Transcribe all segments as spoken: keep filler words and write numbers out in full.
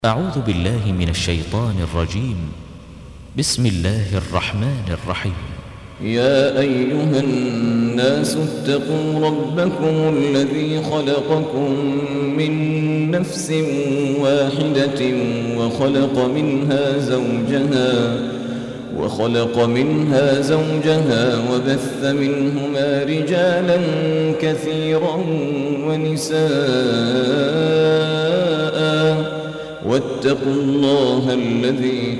أعوذ بالله من الشيطان الرجيم. بسم الله الرحمن الرحيم. يا أيها الناس اتقوا ربكم الذي خلقكم من نفس واحدة وخلق منها زوجها وخلق منها زوجها وبث منهما رجالا كثيرا ونساء واتقوا الله الذي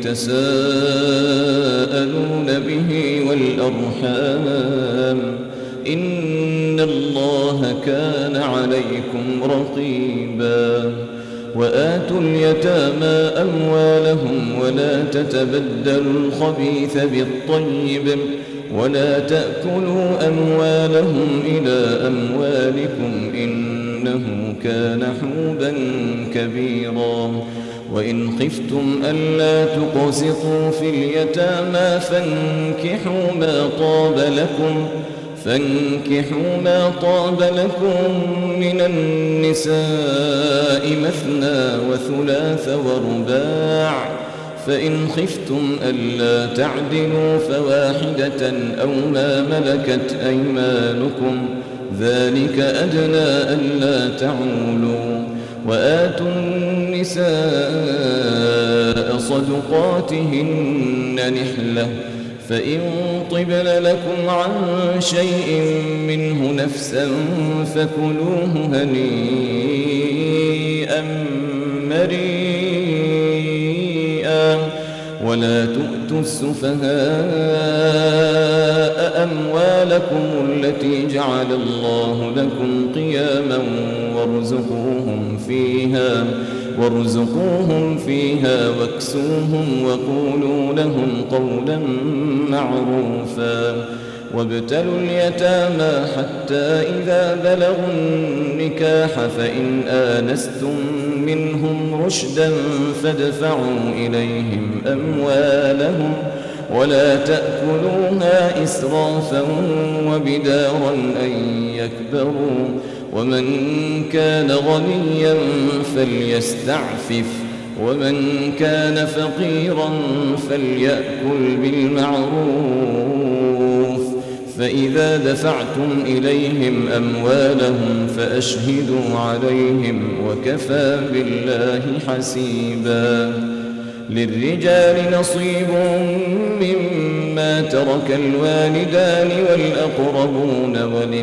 تساءلون به والأرحام إن الله كان عليكم رقيبا. وآتوا اليتامى أموالهم ولا تتبدلوا الخبيث بالطيب ولا تأكلوا أموالهم إلى أموالكم إنه كان حوبا كبيرا. وإن خفتم ألا تقسطوا في اليتامى فانكحوا ما طاب لكم فانكحوا ما طاب لكم من النساء مثنى وثلاث ورباع، فإن خفتم ألا تعدلوا فواحدة أو ما ملكت أيمانكم ذلك أدنى ألا تعولوا. وآتوا النساء صدقاتهن نحلة فإن طبن لكم عن شيء منه نفسا فكلوه هنيئا مريئا. ولا تؤتوا السفهاء أموالكم التي جعل الله لكم قياما وارزقوهم فيها وارزقوهم فيها واكسوهم وقولوا لهم قولا معروفا. وابتلوا اليتامى حتى إذا بلغوا النكاح فإن آنستم منهم رشدا فادفعوا إليهم أموالهم ولا تأكلوها إسرافا وبدارا أن يكبروا. ومن كان غنيا فليستعفف ومن كان فقيرا فليأكل بالمعروف. فإذا دفعتم إليهم أموالهم فأشهدوا عليهم وكفى بالله حسيبا. للرجال نصيب مما ترك الوالدان والأقربون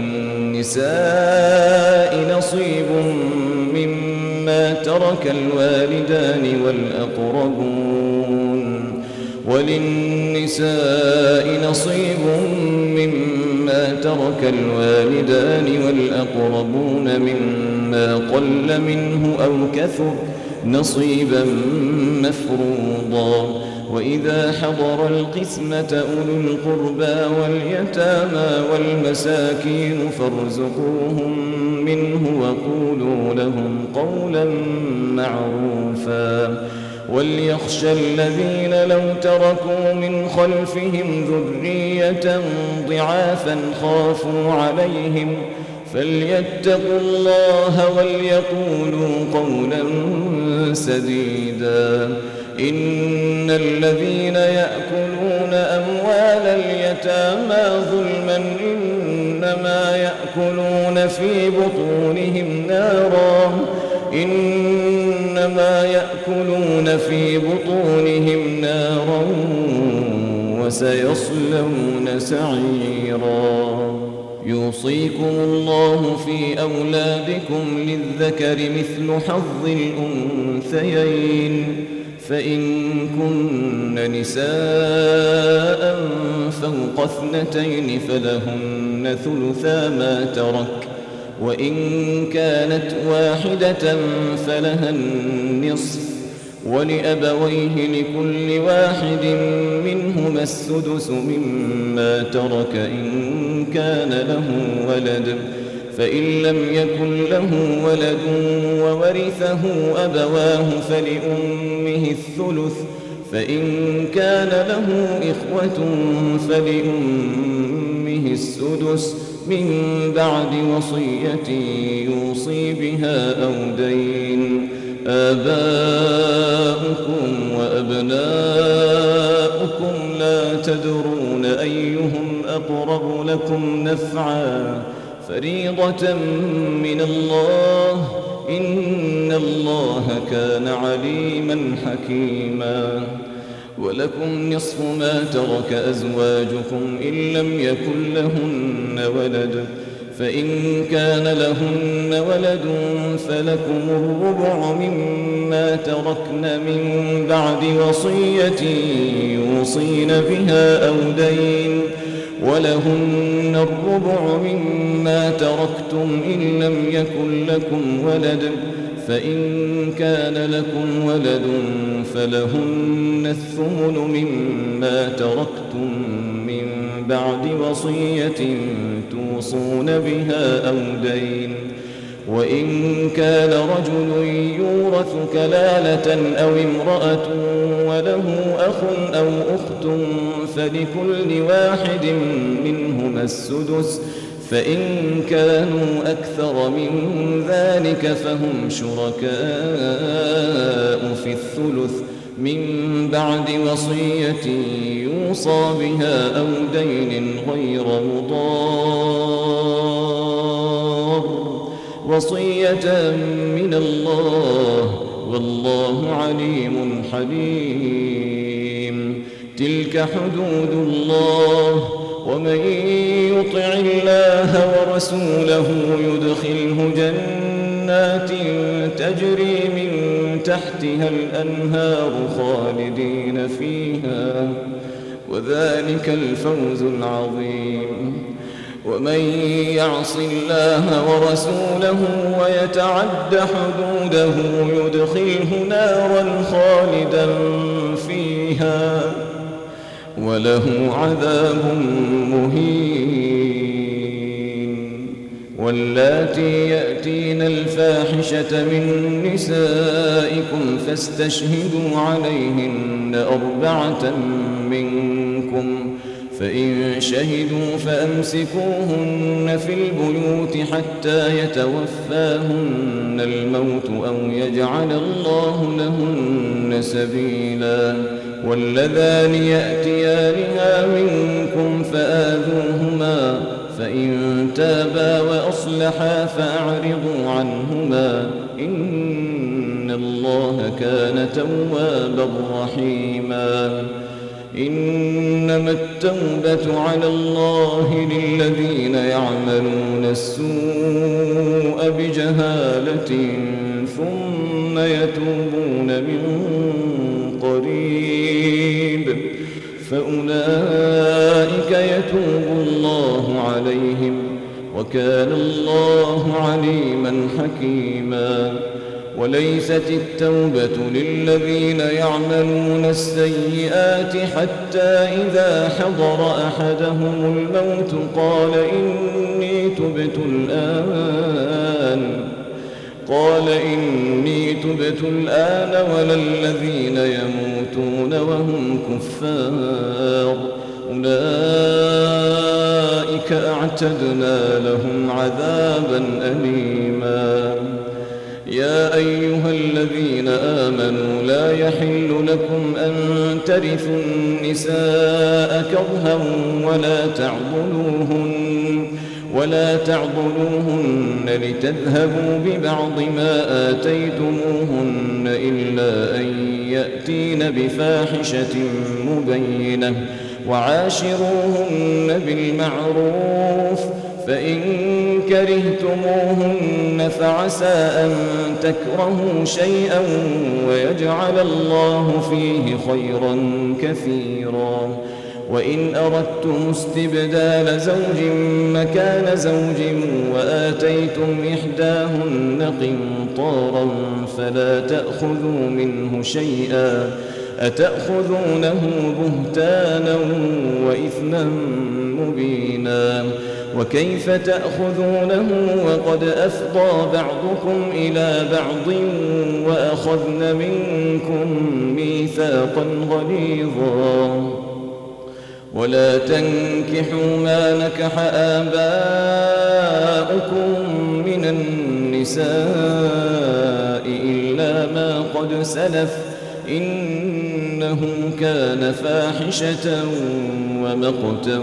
وللنساء نصيب مما ترك الوالدان والأقربون وللنساء نصيب مما ترك الوالدان والأقربون مما قل منه أو كثر نصيبا مفروضا. وإذا حضر القسمة أولو القربى واليتامى والمساكين فارزقوهم منه وقولوا لهم قولا معروفا. وليخشى الذين لو تركوا من خلفهم ذرية ضعافا خافوا عليهم فليتقوا الله وليقولوا قولا سديدا. إن الذين يأكلون أموال اليتامى ظلما إنما يأكلون في بطونهم نارا إنما يأكلون في بطونهم نارا وسيصلون سعيرا. يوصيكم الله في أولادكم للذكر مثل حظ الأنثيين فإن كن نساء فوق اثنتين فلهن ثلثا ما ترك وإن كانت واحدة فلها النصف ولأبويه لكل واحد منهما السدس مما ترك إن كان له ولد فإن لم يكن له ولد وورثه أبواه فلأمه الثلث فإن كان له إخوة فلأمه السدس من بعد وصية يوصي بها أو دين آباؤكم وأبناؤكم لا تدرون أيهم أقرب لكم نفعا فريضة من الله إن الله كان عليما حكيما ولكم نصف ما ترك أزواجكم إن لم يكن لهن ولد فإن كان لهن ولد فلكم الربع مما تركن من بعد وصية يوصين بها أو دين ولهن الربع مما تركتم إن لم يكن لكم ولد فإن كان لكم ولد فلهن الثمن مما تركتم من بعد وصية توصون بها أو دين وإن كان رجل يورث كلالة أو امرأة وله أخ أو أخت فلكل واحد منهما السدس فإن كانوا أكثر من ذلك فهم شركاء في الثلث من بعد وصية يوصى بها أو دين غير مضار وصية من الله والله عليم حليم تلك حدود الله ومن يطع الله ورسوله يدخله جنات تجري من تحتها الأنهار خالدين فيها وذلك الفوز العظيم ومن يعص الله ورسوله ويتعد حدوده يدخله نارا خالدا فيها وله عذاب مهين واللاتي يأتين الفاحشة من نسائكم فاستشهدوا عليهن أربعة منكم فإن شهدوا فأمسكوهن في البيوت حتى يتوفاهن الموت أو يجعل الله لهن سبيلا واللذان يأتيانها منكم فآذوهما فإن تابا وأصلحا فأعرضوا عنهما إن الله كان توابا رحيما إنما التوبة على الله للذين يعملون السوء بجهالة ثم يتوبون من قريب فأولئك يتوب الله عليهم وكان الله عليما حكيما وليست التوبة للذين يعملون السيئات حتى إذا حضر أحدهم الموت قال إني تبت الآن قال إني تبت الآن ولا الذين يموتون وهم كفار أولئك أعتدنا لهم عذابا أليما يا أيها الذين آمنوا لا يحل لكم أن ترثوا النساء كرها ولا تعضلوهن ولا تعضلوهن لتذهبوا ببعض ما آتيتموهن إلا أن يأتين بفاحشة مبينة وعاشروهن بالمعروف فإن كرهتموهن فعسى أن تكرهوا شيئا ويجعل الله فيه خيرا كثيرا وإن أردتم استبدال زوج مكان زوج وآتيتم إحداهن قنطارا فلا تأخذوا منه شيئا أتأخذونه بهتانا وإثما مبينا وكيف تأخذونه وقد أفضى بعضكم إلى بعض وأخذن منكم ميثاقا غليظا ولا تنكحوا ما نكح آباؤكم من النساء النساء إلا ما قد سلف إنه كان فاحشة ومقتا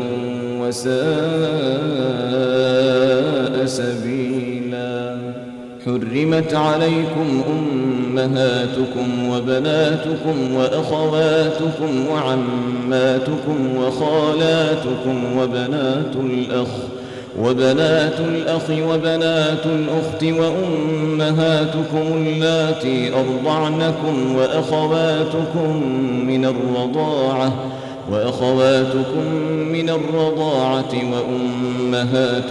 وساء سبيلا. حرمت عليكم أمهاتكم وبناتكم وأخواتكم وعماتكم وخالاتكم وبنات الأخ وبنات الأخ وبنات الأخت وأمهاتكم اللاتي أرضعنكم وأخواتكم من الرضاعة وأخواتكم من الرضاعة وأمهات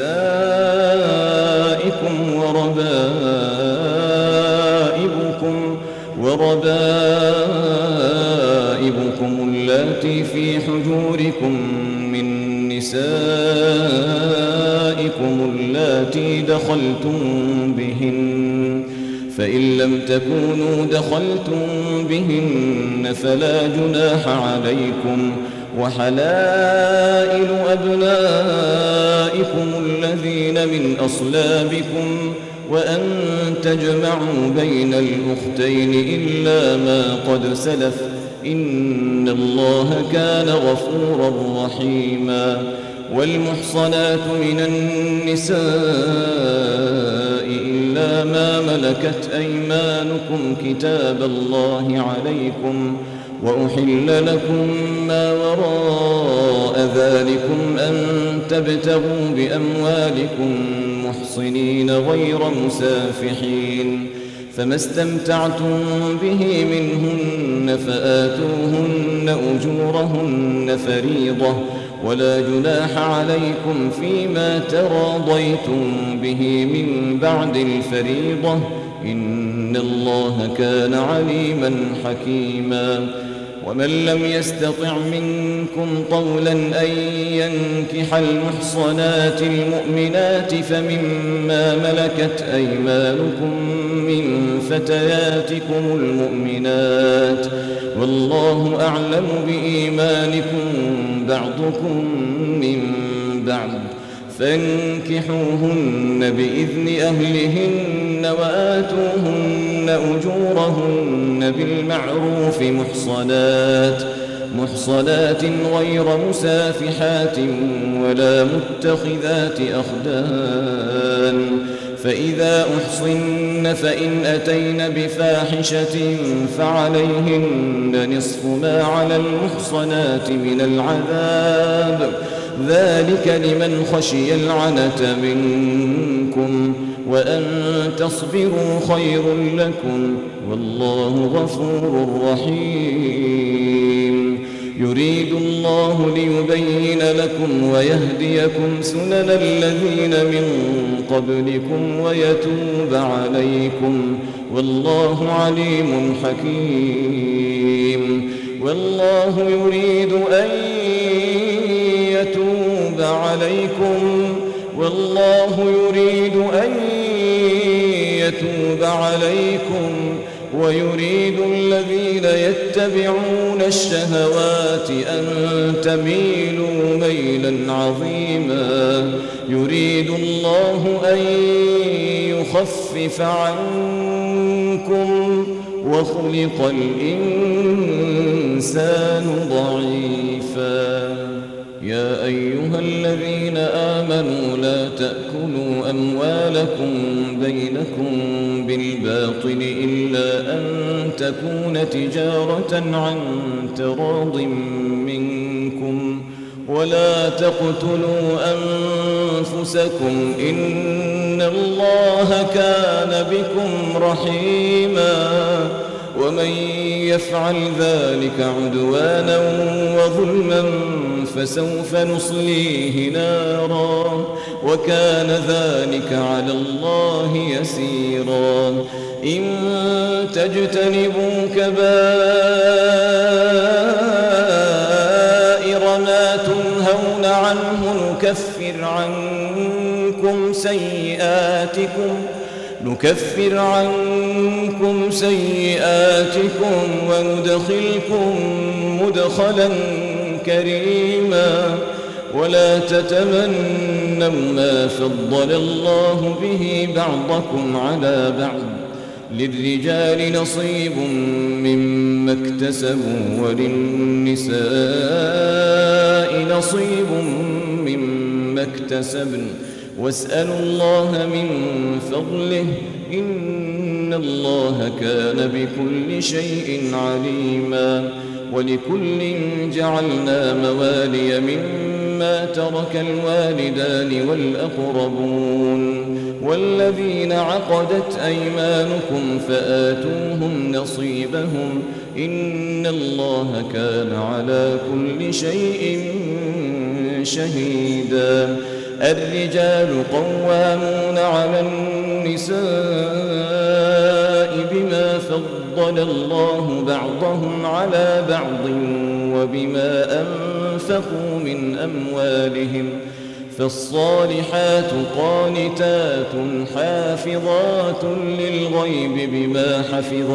نسائكم وربائبكم وربائبكم اللاتي في حجوركم من نسائكم اللاتي دخلتم بهن، فإن لم تكونوا دخلتم بهن فلا جناح عليكم، وحلائل أبنائكم الذين من أصلابكم، وأن تجمعوا بين الأختين إلا ما قد سلف إن الله كان غفورا رحيما. والمحصنات من النساء إلا ما ملكت أيمانكم كتاب الله عليكم، وأحل لكم ما وراء ذلكم أن تبتغوا بأموالكم محصنين غير مسافحين، فما استمتعتم به منهن فآتوهن أجورهن فريضة، ولا جناح عليكم فيما تراضيتم به من بعد الفريضة إن الله كان عليما حكيما. ومن لم يستطع منكم طولا أن ينكح المحصنات المؤمنات فمما ملكت أيمانكم من فتياتكم المؤمنات، والله أعلم بإيمانكم بعضكم من بعض، فانكحوهن بإذن أهلهن وآتوهن أجورهن بالمعروف محصنات محصنات غير مسافحات ولا متخذات أخدان، فإذا أحصن فإن أتين بفاحشة فعليهن نصف ما على المحصنات من العذاب، ذلك لمن خشي العنة منكم، وأن تصبروا خير لكم، والله غفور رحيم. يريد الله ليبين لكم ويهديكم سنن الذين من قبلكم ويتوب عليكم، والله عليم حكيم. والله يريد أن يتوب عليكم والله يريد أن يتوب عليكم ويريد الذين يتبعون الشهوات أن تميلوا ميلا عظيما. يريد الله أن يخفف عنكم وخلق الإنسان ضعيفا. يا أيها الذين آمنوا لا تأكلوا أموالكم بينكم بالباطل إلا أن تكون تجارة عن تراض منكم، ولا تقتلوا أنفسكم إن الله كان بكم رحيما. ومن يفعل ذلك عدوانا وظلما فسوف نصليه نارا وكان ذلك على الله يسيرا. إن تجتنبوا كبائر ما تنهون عنه نكفر عنكم سيئاتكم نكفر عنكم سيئاتكم وندخلكم مدخلا كريما. ولا تتمنوا ما فضل الله به بعضكم على بعض للرجال نصيب مما اكتسبوا وللنساء نصيب مما اكتسبن واسألوا الله من فضله إن الله كان بكل شيء عليما. ولكل جعلنا موالي مما ترك الوالدان والأقربون والذين عقدت أيمانكم فآتوهم نصيبهم إن الله كان على كل شيء شهيدا. الرجال قوامون على النساء بما فضل الله بعضهم على بعض وبما أنفقوا من أموالهم فالصالحات قانتات حافظات للغيب بما حفظ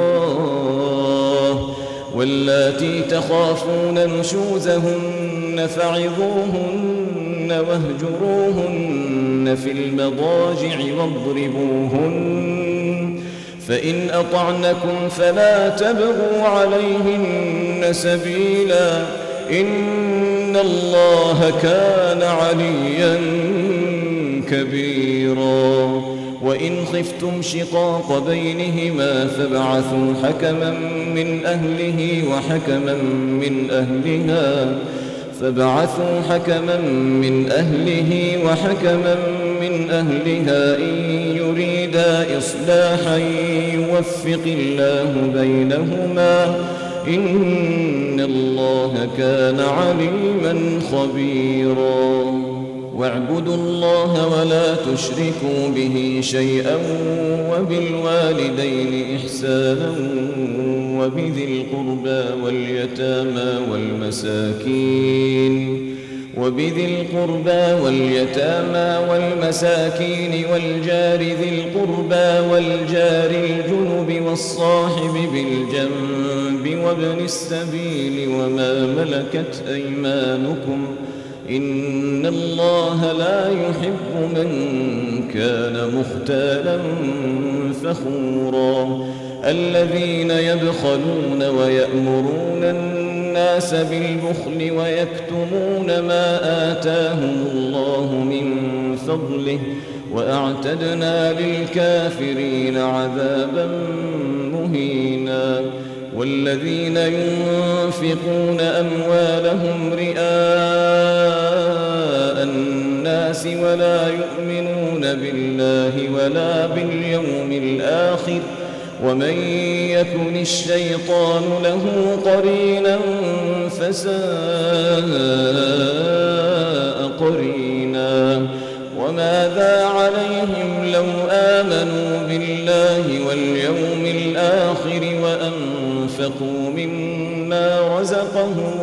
الله واللاتي تخافون نشوزهن فعظوهن واهجروهن في المضاجع واضربوهن فإن أطعنكم فلا تبغوا عليهن سبيلا إن الله كان عليا كبيرا. وإن خفتم شقاق بينهما فابعثوا حكما من أهله وحكما من أهلها فابعثوا حكما من أهله وحكما من أهلها إن يريدا إصلاحا يوفق الله بينهما إن الله كان عليما خبيرا. واعبدوا الله ولا تشركوا به شيئا وبالوالدين إحسانا وبذي القربى واليتامى والمساكين وبذي القربى واليتامى والمساكين والجار ذي القربى والجار الجنب والصاحب بالجنب وابن السبيل وما ملكت أيمانكم إن الله لا يحب من كان مختالا فخورا. الذين يبخلون ويأمرون الناس بالبخل ويكتمون ما آتاهم الله من فضله وأعتدنا للكافرين عذابا مهينا. والذين ينفقون أموالهم رئاء الناس ولا يؤمنون بالله ولا باليوم الآخر ومن يكن الشيطان له قرينا فساء قرينا. وماذا عليهم لو آمنوا بالله واليوم الآخر وأنفقوا مما رزقهم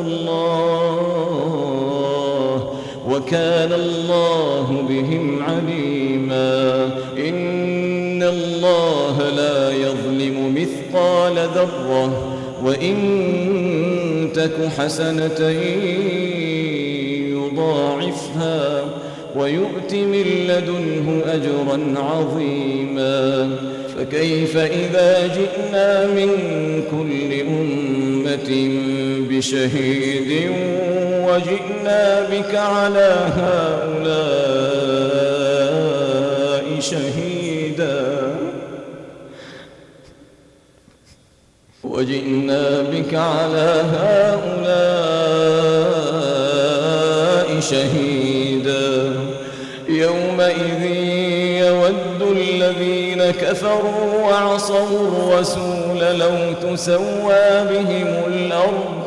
الله وكان الله بهم عليما. إن الله لا يظلم مثقال ذرة وإن تك حسنة يضاعفها ويؤت من لدنه أجرا عظيما. فكيف إذا جئنا من كل أمة بشهيد وجئنا بك على هؤلاء شهيدا وجئنا بك على هؤلاء شهيدا. يومئذ يود الذين كفروا وعصوا الرسول لو تسوى بهم الأرض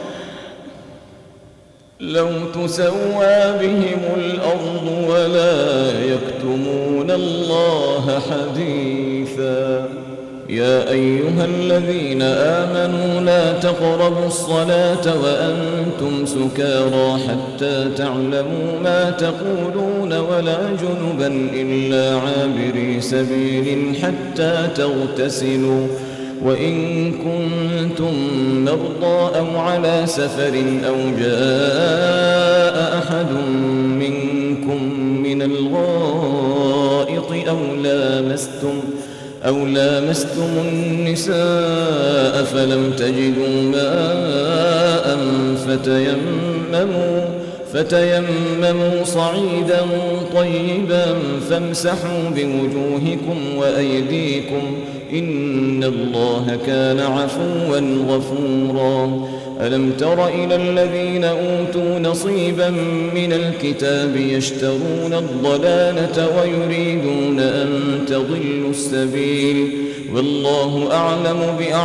لو تسوى بهم الأرض ولا يكتمون الله حديثا. يا أيها الذين آمنوا لا تقربوا الصلاة وأنتم سكارى حتى تعلموا ما تقولون ولا جنبا إلا عابري سبيل حتى تغتسلوا وإن كنتم مرضى أو على سفر أو جاء أحد منكم من الغائط أو لامستم أو لامستم النساء فلم تجدوا ماء فتيمموا فتيمموا صعيدا طيبا فامسحوا بوجوهكم وأيديكم إن الله كان عفوا غفورا. ألم تر إلى الذين أوتوا نصيبا من الكتاب يشترون الضلالة ويريدون أن تضلوا السبيل والله أعلم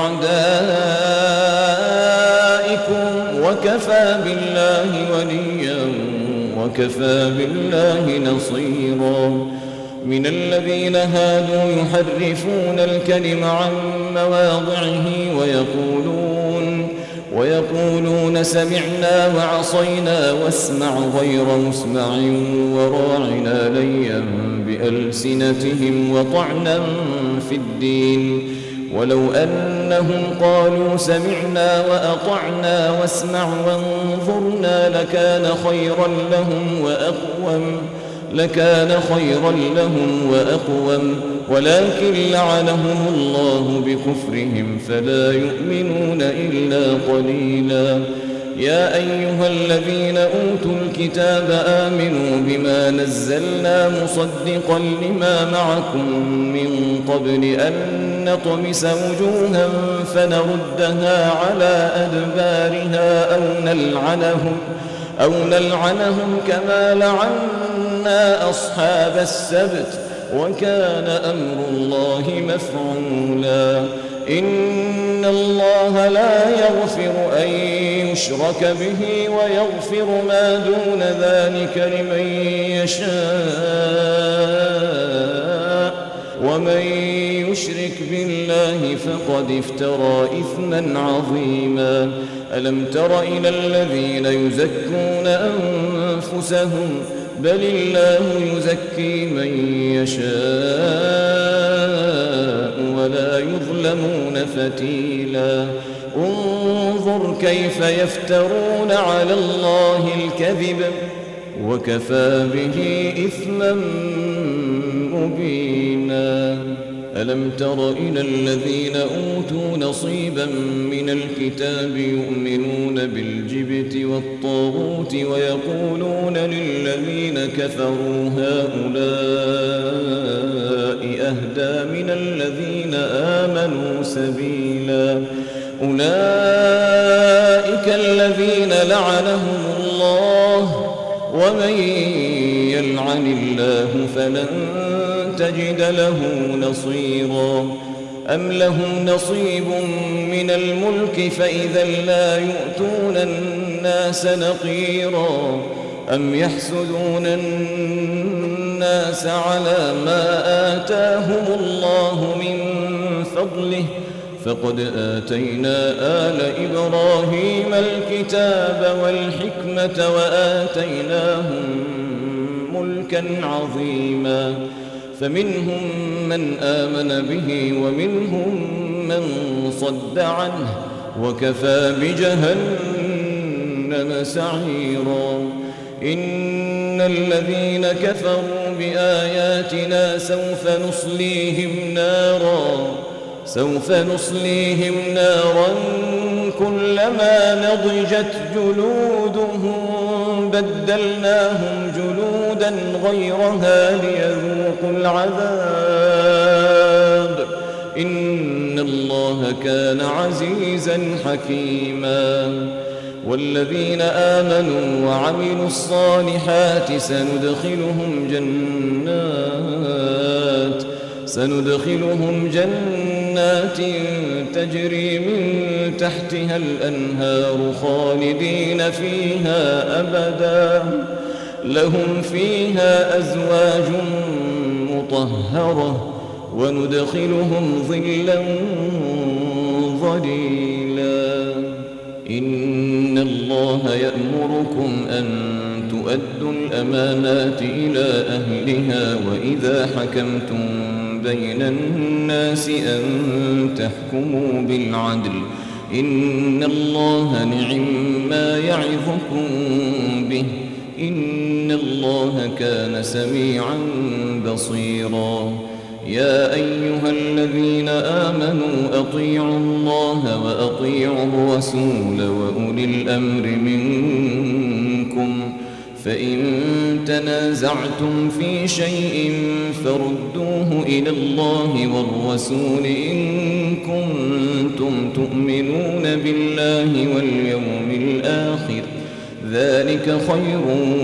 بأعدائكم وكفى بالله وليا وكفى بالله نصيرا. من الذين هادوا يحرفون الكلم عن مواضعه ويقولون ويقولون سمعنا وعصينا واسمع غير مسمع وراعنا ليا بألسنتهم وطعنا في الدين ولو أنهم قالوا سمعنا وأطعنا واسمع وانظرنا لكان خيرا لهم وأقوم لكان خيرا لهم وأقوم ولكن لعنهم الله بكفرهم فلا يؤمنون إلا قليلا. يا أيها الذين أوتوا الكتاب آمنوا بما نزلنا مصدقا لما معكم من قبل أن نطمس وجوها فنردها على أدبارها أو نلعنهم أو نلعنهم كما لعنا أصحاب السبت وكان أمر الله مفعولا. إن الله لا يغفر أن يشرك به ويغفر ما دون ذلك لمن يشاء ومن يشرك بالله فقد افترى إثما عظيما. ألم تر إلى الذين يزكون أنفسهم بل الله يزكي من يشاء ولا يظلمون فتيلا. انظر كيف يفترون على الله الكذب وكفى به إثما مبينا. ألم تر إلى الذين أوتوا نصيبا من الكتاب يؤمنون بالجبت والطاغوت ويقولون للذين كفروا هؤلاء أهدى من الذين آمنوا سبيلا. أولئك الذين لعنهم الله ومن يلعن الله فلن تجد له نصيرا. أم لهم نصيب من الملك فإذا لا يؤتون الناس نقيرا أم يحسدون الناس على ما آتاهم الله من فضله فقد آتينا آل إبراهيم الكتاب والحكمة وآتيناهم ملكا عظيما. فمنهم من آمن به ومنهم من صد عنه وكفى بجهنم سعيرا. إن الذين كفروا بآياتنا سوف نصليهم نارا سوف نصليهم نارا كلما نضجت جلودهم بدلناهم جلودا غيرها ليذوقوا العذاب إن الله كان عزيزا حكيما. والذين آمنوا وعملوا الصالحات سندخلهم جنات سندخلهم جنات تجري من تحتها الأنهار خالدين فيها أبدا لهم فيها أزواج مطهرة وندخلهم ظلا ظليلا. إن الله يأمركم أن تؤدوا الأمانات إلى أهلها وإذا حكمتم بين الناس أن تحكموا بالعدل إن الله نعم ما يعظكم به إن الله كان سميعا بصيرا يا أيها الذين آمنوا أطيعوا الله وأطيعوا الرسول وأولي الأمر منكم فإن تنازعتم في شيء فردوه إلى الله والرسول إن كنتم تؤمنون بالله واليوم الآخر ذلك خير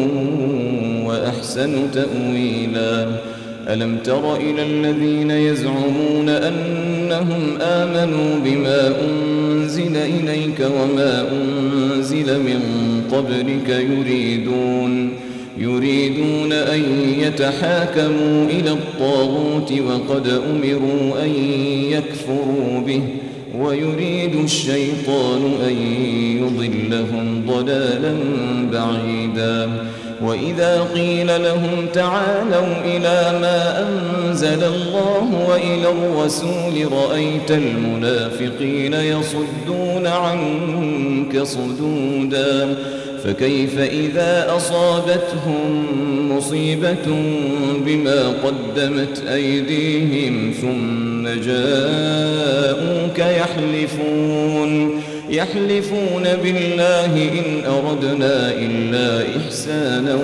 وأحسن تأويلا ألم تر إلى الذين يزعمون أنهم آمنوا بما أنزل إليك وما أنزل من قبلك يريدون يريدون أن يتحاكموا إلى الطاغوت وقد أمروا أن يكفروا به ويريد الشيطان أن يضلهم ضلالا بعيدا وإذا قيل لهم تعالوا إلى ما أنزل الله وإلى الرسول رأيت المنافقين يصدون عنك صدودا فكيف إذا أصابتهم مصيبة بما قدمت أيديهم ثم جاءوك يحلفون يحلفون بالله إن أردنا إلا إحسانا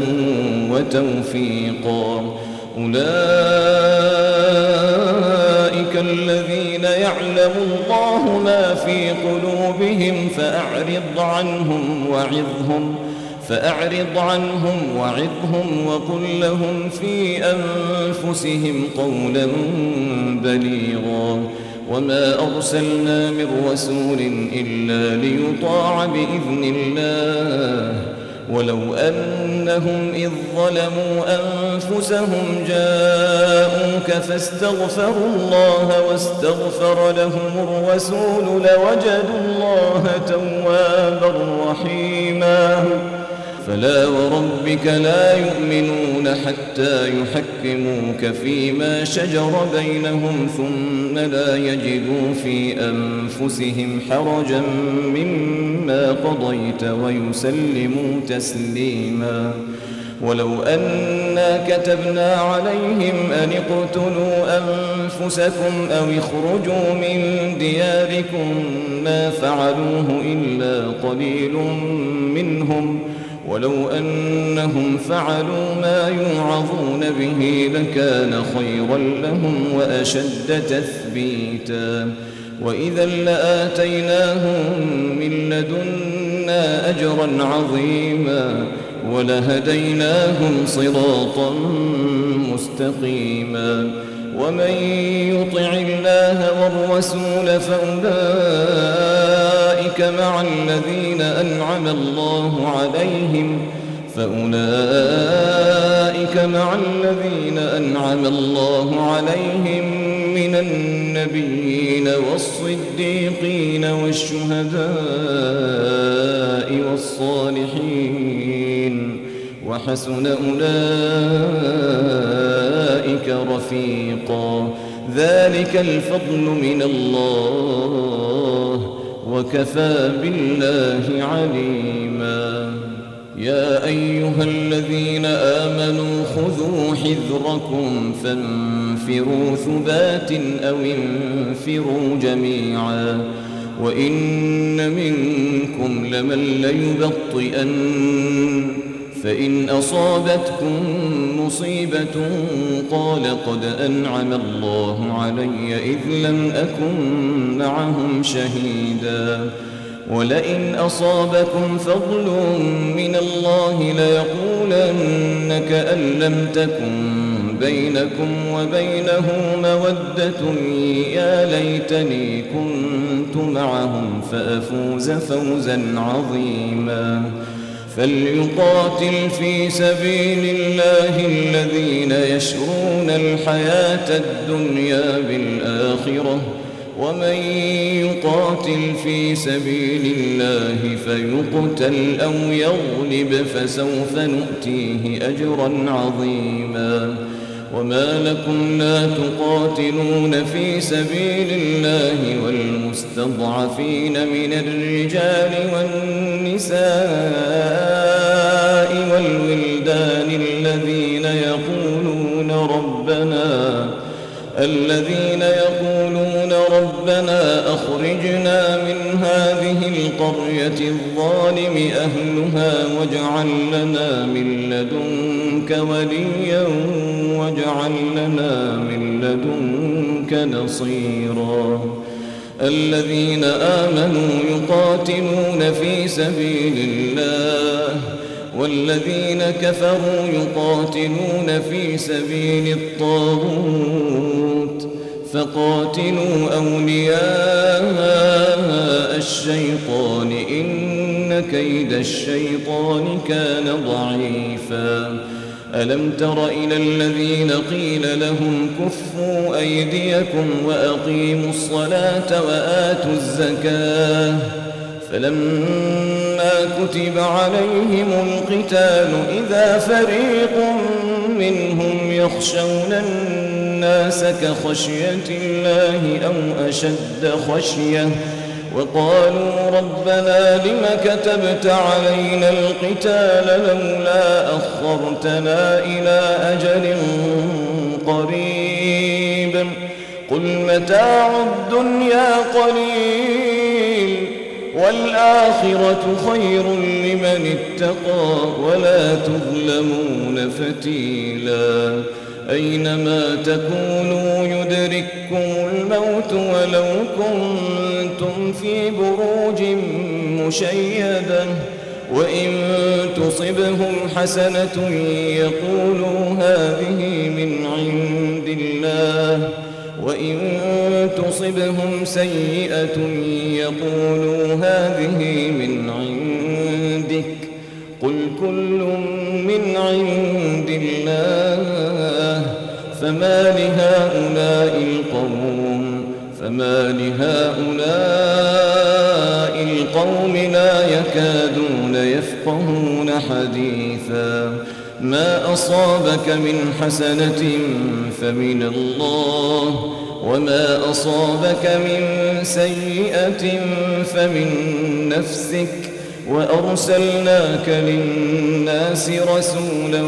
وتوفيقا أولئك الذين يعلم الله ما في قلوبهم فأعرض عنهم وعظهم فأعرض عنهم وعظهم وقل لهم في أنفسهم قولا بليغا وما أرسلنا من رسول إلا ليطاع بإذن الله ولو أنهم إذ ظلموا أنفسهم جاءوك فاستغفروا الله واستغفر لهم الرسول لوجدوا الله توابا رحيما فلا وربك لا يؤمنون حتى يحكموك فيما شجر بينهم ثم لا يجدوا في أنفسهم حرجا مما قضيت ويسلموا تسليما ولو أنا كتبنا عليهم أن اقتلوا أنفسكم أو اخرجوا من دياركم ما فعلوه إلا قليل منهم ولو أنهم فعلوا ما يوعظون به لكان خيرا لهم وأشد تثبيتا وإذا لآتيناهم من لدنا أجرا عظيما ولهديناهم صراطا مستقيما ومن يطع الله والرسول فأولئك مع الذين أنعم الله عليهم فأولئك مع الذين أنعم الله عليهم من النبيين والصديقين والشهداء والصالحين وحسن أولئك رفيقا ذلك الفضل من الله وكفى بالله عليما يا أيها الذين آمنوا خذوا حذركم فانفروا ثبات أو انفروا جميعا وإن منكم لمن ليبطئن فإن أصابتكم مصيبة قال قد أنعم الله علي إذ لم أكن معهم شهيدا ولئن أصابكم فضل من الله ليقولن كأن لم تكن بينكم وبينه مودة يا ليتني كنت معهم فأفوز فوزا عظيما فليقاتل في سبيل الله الذين يشرون الحياة الدنيا بالآخرة ومن يقاتل في سبيل الله فيقتل أو يغلب فسوف نؤتيه أجرا عظيما وما لكم لا تقاتلون في سبيل الله والمستضعفين من الرجال والنساء والولدان الذين يقولون ربنا الذين يقولون ربنا أخرجنا من هذه القرية الظالم أهلها واجعل لنا من لدنك وليا واجعل لنا من لدنك نصيرا الذين آمنوا يقاتلون في سبيل الله والذين كفروا يقاتلون في سبيل الطاغوت فقاتلوا أولياء الشيطان إن كيد الشيطان كان ضعيفا ألم تر إلى الذين قيل لهم كفوا أيديكم وأقيموا الصلاة وآتوا الزكاة فلما كتب عليهم القتال إذا فريق منهم يخشون الناس كخشية الله أو أشد خشية وقالوا ربنا لم كتبت علينا القتال لولا أخرتنا إلى أجل قريب قل متاع الدنيا قليل والآخرة خير لمن اتقى ولا تظلمون فتيلا أينما تكونوا يدرككم الموت ولو كنتم في بروج مشيدة وإن تصبهم حسنة يقولوا هذه من عند الله وإن تصبهم سيئة يقولوا هذه من عندك قل كل من عند الله فما لهؤلاء القوم فما لهؤلاء القوم لا يكادون يفقهون حديثا ما أصابك من حسنة فمن الله وما أصابك من سيئة فمن نفسك وأرسلناك للناس رسولا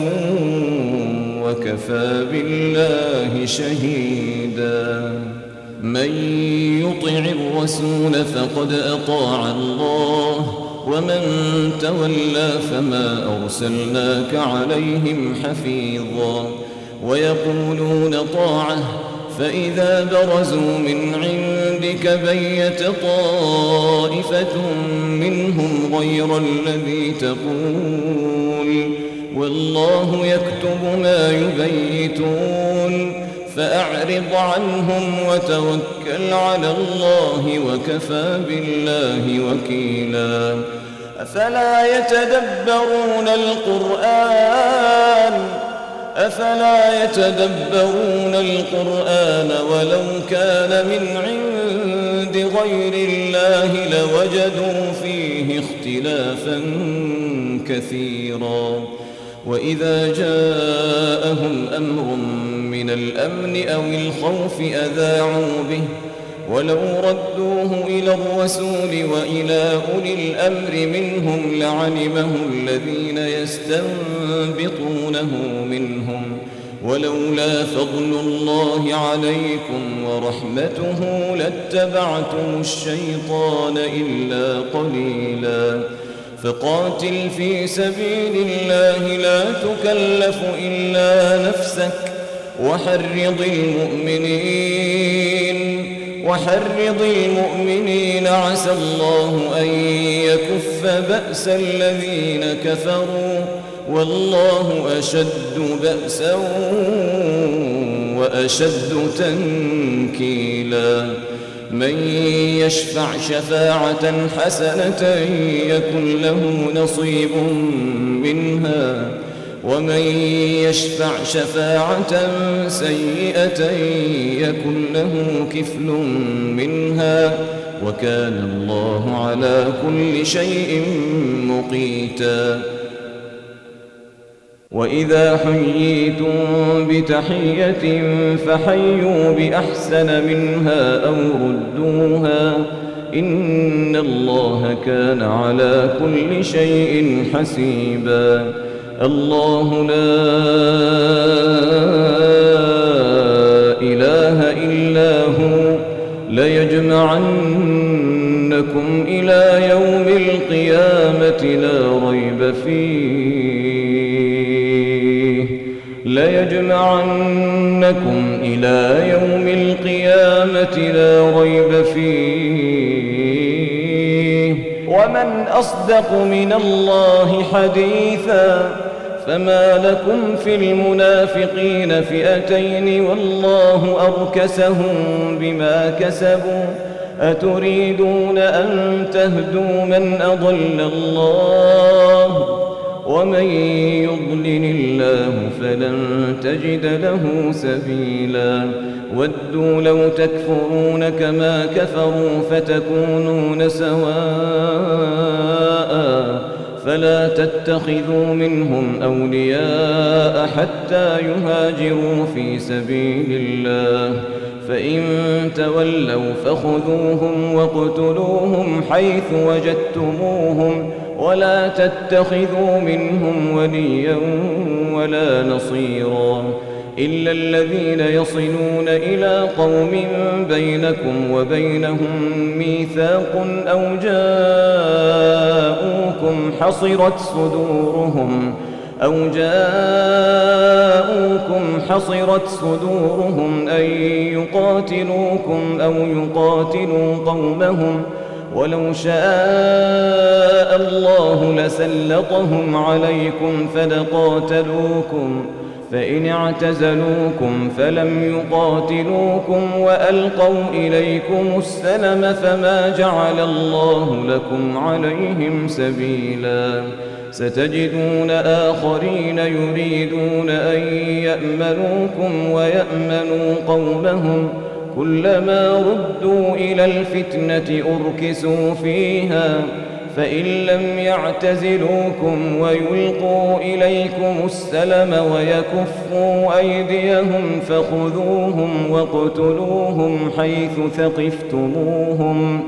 وكفى بالله شهيدا من يطع الرسول فقد أطاع الله ومن تولى فما أرسلناك عليهم حفيظا ويقولون طاعة فإذا برزوا من عندك بيت طائفة منهم غير الذي تقول والله يكتب ما يبيتون فأعرض عنهم وتوكل على الله وكفى بالله وكيلا أفلا يتدبرون القرآن أفلا يتدبرون القرآن ولو كان من عند غير الله لوجدوا فيه اختلافا كثيرا وإذا جاءهم أمر من الأمن أو الخوف أذاعوا به ولو ردوه إلى الرسول وإلى أولي الأمر منهم لعلمه الذين يستنبطونه منهم ولولا فضل الله عليكم ورحمته لاتبعتم الشيطان إلا قليلا فقاتل في سبيل الله لا تكلف إلا نفسك وحرض المؤمنين وحرض المؤمنين عسى الله أن يكف بأس الذين كفروا والله أشد بأسا وأشد تنكيلا من يشفع شفاعة حسنة يكن له نصيب منها ومن يشفع شفاعة سيئة يكن له كفل منها وكان الله على كل شيء مقيتا وإذا حييتم بتحية فحيوا بأحسن منها أو ردوها إن الله كان على كل شيء حسيبا. الله لا إله إلا هو ليجمعنكم إلى يوم القيامة لا ريب فيه ليجمعنكم إلى يوم القيامة لا ريب فيه ومن أصدق من الله حديثا. فما لكم في المنافقين فئتين والله أركسهم بما كسبوا أتريدون أن تهدوا من أضل الله ومن يضلل الله فلن تجد له سبيلا. ودوا لو تكفرون كما كفروا فتكونون سواء فلا تتخذوا منهم أولياء حتى يهاجروا في سبيل الله فإن تولوا فخذوهم واقتلوهم حيث وجدتموهم ولا تتخذوا منهم وليا ولا نصيرا إلا الذين يصلون إلى قوم بينكم وبينهم ميثاق أو جاءوكم حصرت صدورهم أو جاءوكم حصرت صدورهم أن يقاتلوكم أو يقاتلوا قومهم ولو شاء الله لسلطهم عليكم فلقاتلوكم فإن اعتزلوكم فلم يقاتلوكم وألقوا إليكم السلم فما جعل الله لكم عليهم سبيلا. ستجدون آخرين يريدون أن يأمنوكم ويأمنوا قومهم كلما ردوا إلى الفتنة أركسوا فيها فإن لم يعتزلوكم ويلقوا إليكم السلم ويكفوا أيديهم فخذوهم واقتلوهم حيث ثقفتموهم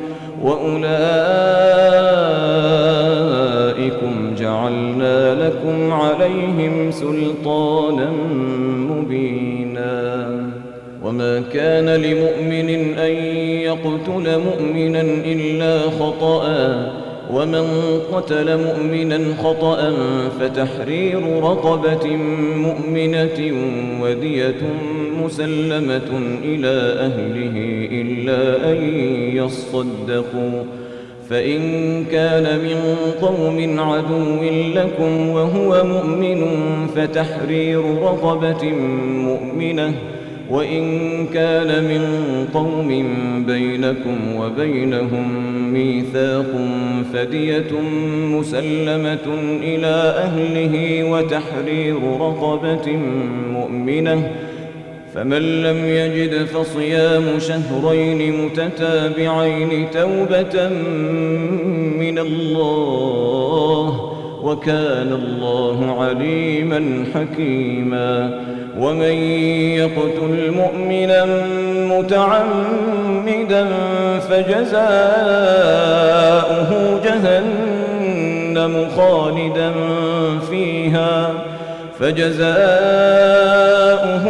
وأولئكم جعلنا لكم عليهم سلطانا مبينا. وما كان لمؤمن أن يقتل مؤمنا إلا خطأ ومن قتل مؤمنا خطأ فتحرير رقبة مؤمنة ودية مسلمة إلى أهله إلا أن يصدقوا فإن كان من قوم عدو لكم وهو مؤمن فتحرير رقبة مؤمنة وإن كان من قوم بينكم وبينهم ميثاق فدية مسلمة إلى أهله وتحرير رقبة مؤمنة فمن لم يجد فصيام شهرين متتابعين توبة من الله وكان الله عليما حكيما. ومن يقتل مؤمنا متعمدا فجزاؤه جهنم خالدا فيها فجزاؤه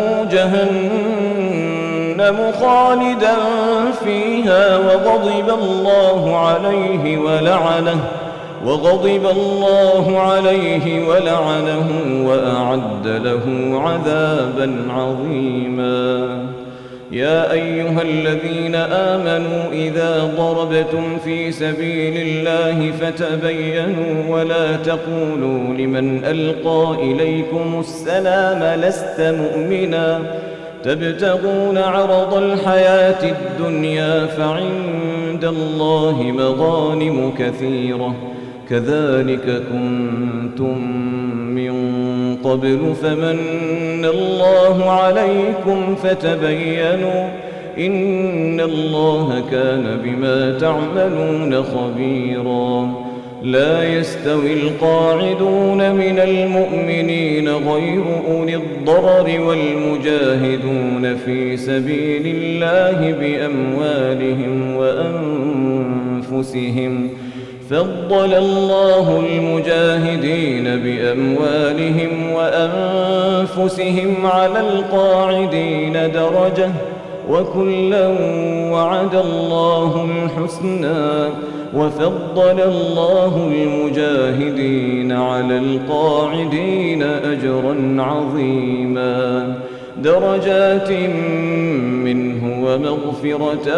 جهنم خالدا فيها وغضب الله عليه ولعنه وغضب الله عليه ولعنه وأعد له عذابا عظيما. يا أيها الذين آمنوا إذا ضربتم في سبيل الله فتبينوا ولا تقولوا لمن ألقى إليكم السلام لست مؤمنا تبتغون عرض الحياة الدنيا فعند الله مغانم كثيرة كذلك كنتم من قبل فمن الله عليكم فتبينوا إن الله كان بما تعملون خبيرا. لا يستوي القاعدون من المؤمنين غير أولي الضرر والمجاهدون في سبيل الله بأموالهم وأنفسهم. فضل الله المجاهدين بأموالهم وأنفسهم على القاعدين درجة، وكلا وعد الله الحسنى. وفضل الله المجاهدين على القاعدين أجرا عظيما، درجات منه ومغفرة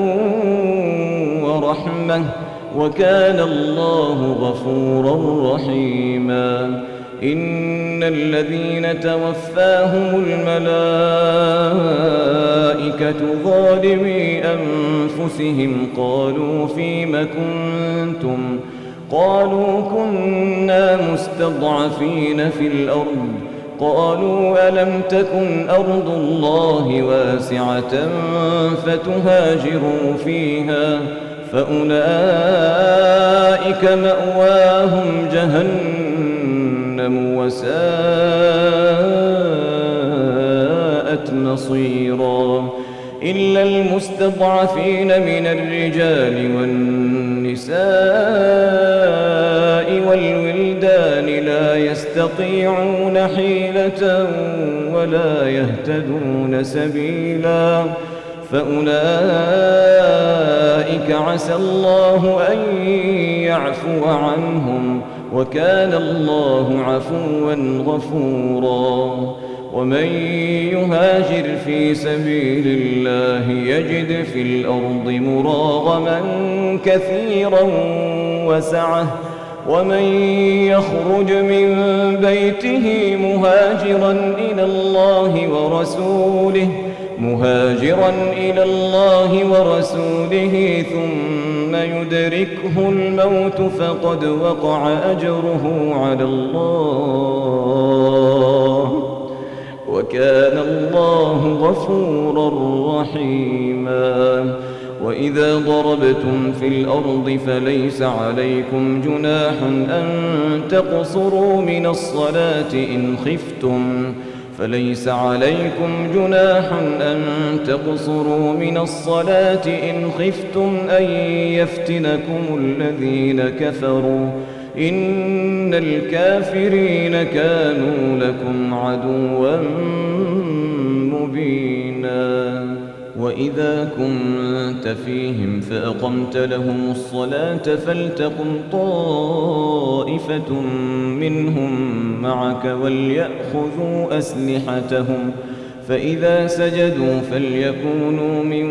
ورحمة، وكان الله غفورا رحيما. إن الذين توفاهم الملائكة ظالمي أنفسهم قالوا فيم كنتم؟ قالوا كنا مستضعفين في الأرض. قالوا ألم تكن أرض الله واسعة فتهاجروا فيها؟ فأولئك مأواهم جهنم وساءت مصيرا. إلا المستضعفين من الرجال والنساء والولدان لا يستطيعون حيلة ولا يهتدون سبيلا، فأولئك عسى الله أن يعفو عنهم، وكان الله عفوا غفورا. ومن يهاجر في سبيل الله يجد في الأرض مراغما كثيرا وسعة، ومن يخرج من بيته مهاجرا إلى الله ورسوله مهاجرا إلى الله ورسوله ثم يدركه الموت فقد وقع أجره على الله، وكان الله غفورا رحيما. وإذا ضربتم في الأرض فليس عليكم جناح أن تقصروا من الصلاة إن خفتم فليس عليكم جناح أن تقصروا من الصلاة إن خفتم أن يفتنكم الذين كفروا، إن الكافرين كانوا لكم عدوا مبينا. وإذا كنت فيهم فأقمت لهم الصلاة فلتقم طائفة منهم معك وليأخذوا أسلحتهم، فإذا سجدوا فليكونوا من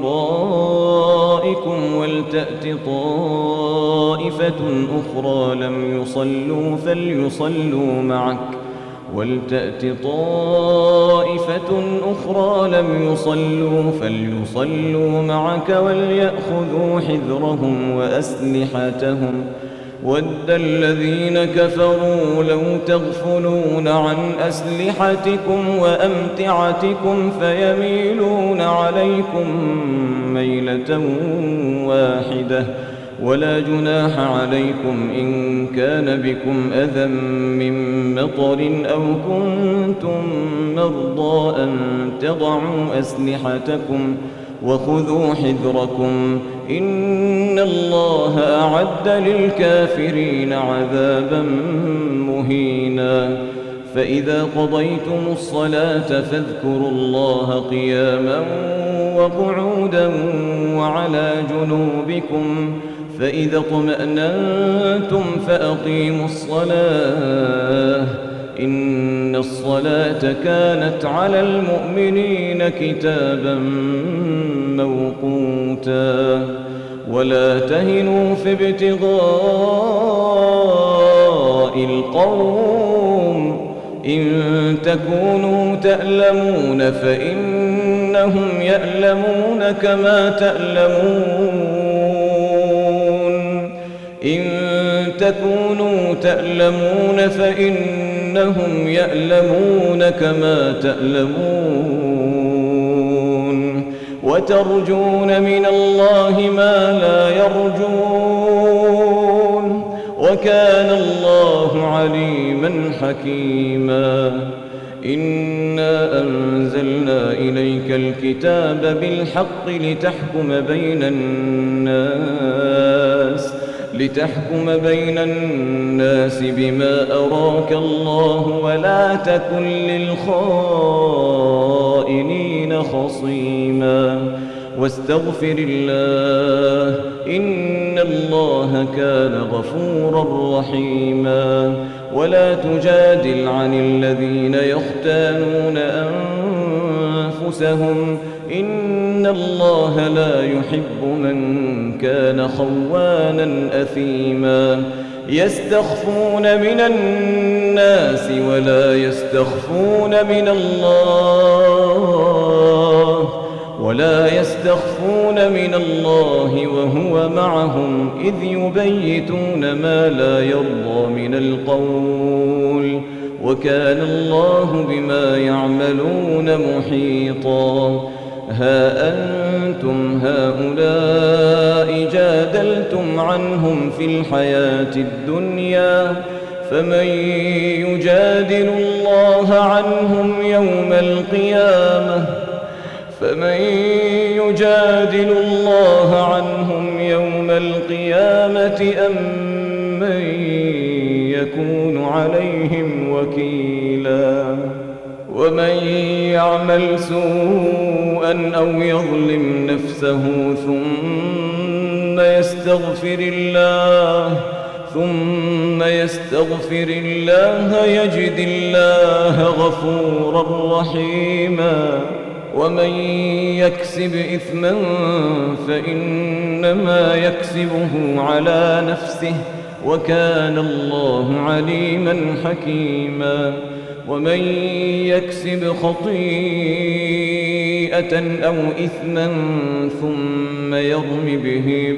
ورائكم ولتأت طائفة أخرى لم يصلوا فليصلوا معك ولتأت طائفة أخرى لم يصلوا فليصلوا معك وليأخذوا حذرهم وأسلحتهم. ود الذين كفروا لو تغفلون عن أسلحتكم وأمتعتكم فيميلون عليكم ميلة واحدة، ولا جناح عليكم إن كان بكم أذى من مطر أو كنتم مرضى أن تضعوا أسلحتكم وخذوا حذركم، إن الله أعد للكافرين عذابا مهينا. فإذا قضيتم الصلاة فاذكروا الله قياما وقعودا وعلى جنوبكم، فإذا اطمأننتم فأقيموا الصلاة، إن الصلاة كانت على المؤمنين كتابا موقوتا. ولا تهنوا في ابتغاء القوم، إن تكونوا تألمون فإنهم يألمون كما تألمون إن تكونوا تألمون فإنهم يألمون كما تألمون، وترجون من الله ما لا يرجون، وكان الله عليما حكيما. إنا أنزلنا إليك الكتاب بالحق لتحكم بين الناس لتحكم بين الناس بما أراك الله ولا تكن للخائنين خصيما. واستغفر الله إن الله كان غفورا رحيما. ولا تجادل عن الذين يختانون أنفسهم إن الله لا يحب من كان خوانا أثيما. يستخفون من الناس ولا يستخفون من الله ولا يستخفون من الله وهو معهم إذ يبيتون ما لا يرضى من القول وكان الله بما يعملون محيطا. ها أنتم هؤلاء جادلتم عنهم في الحياة الدنيا فمن يجادل الله عنهم يوم القيامة فمن يجادل الله عنهم يوم القيامة أم من يكون عليهم وكيلا. ومن يعمل سوءا أو يظلم نفسه ثم يستغفر الله ثم يستغفر الله يجد الله غفورا رحيما. ومن يكسب إثما فإنما يكسبه على نفسه وكان الله عليما حكيما. ومن يكسب خطيئة أو إثما ثم يرم به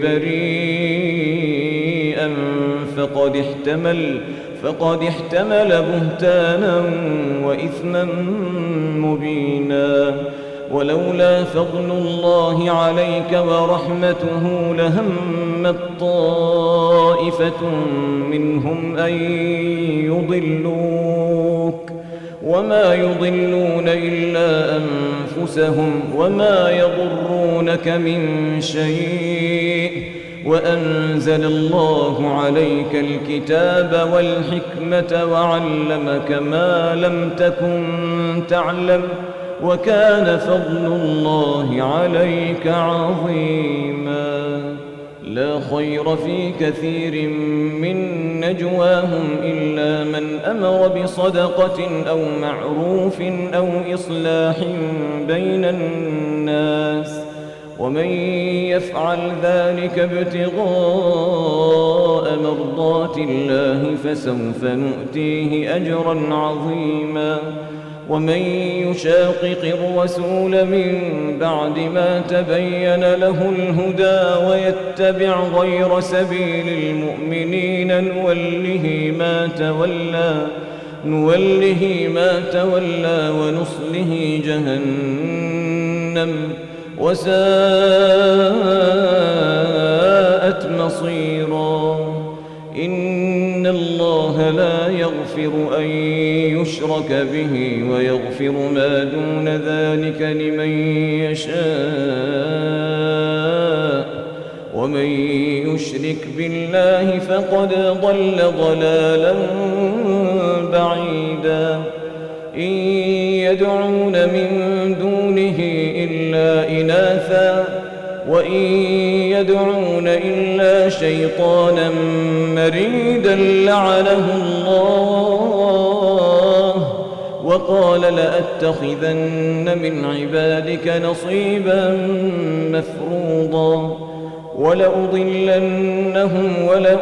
بريئا فقد احتمل فقد احتمل بهتانا وإثما مبينا. ولولا فضل الله عليك ورحمته لهمت طائفة منهم أن يضلوك وما يضلون إلا أنفسهم وما يضرونك من شيء. وأنزل الله عليك الكتاب والحكمة وعلمك ما لم تكن تعلم وكان فضل الله عليك عظيما. لا خير في كثير من نجواهم إلا من أمر بصدقة أو معروف أو إصلاح بين الناس ومن يفعل ذلك ابتغاء مرضات الله فسوف نؤتيه أجرا عظيما. ومن يشاقق الرسول من بعد ما تبين له الهدى ويتبع غير سبيل المؤمنين نوله ما تولى نوله ما تولى ونصله جهنم وساءت مصيرا. إن الله لا يغفر أن يشرك به ويغفر ما دون ذلك لمن يشاء ومن يشرك بالله فقد ضل ضلالا بعيدا. إن يدعون من دونه إلا إناثا وإن يدعون إلا شيطانا مريدا لعنه الله وقال لأتخذن من عبادك نصيبا مفروضا ولأضلنهم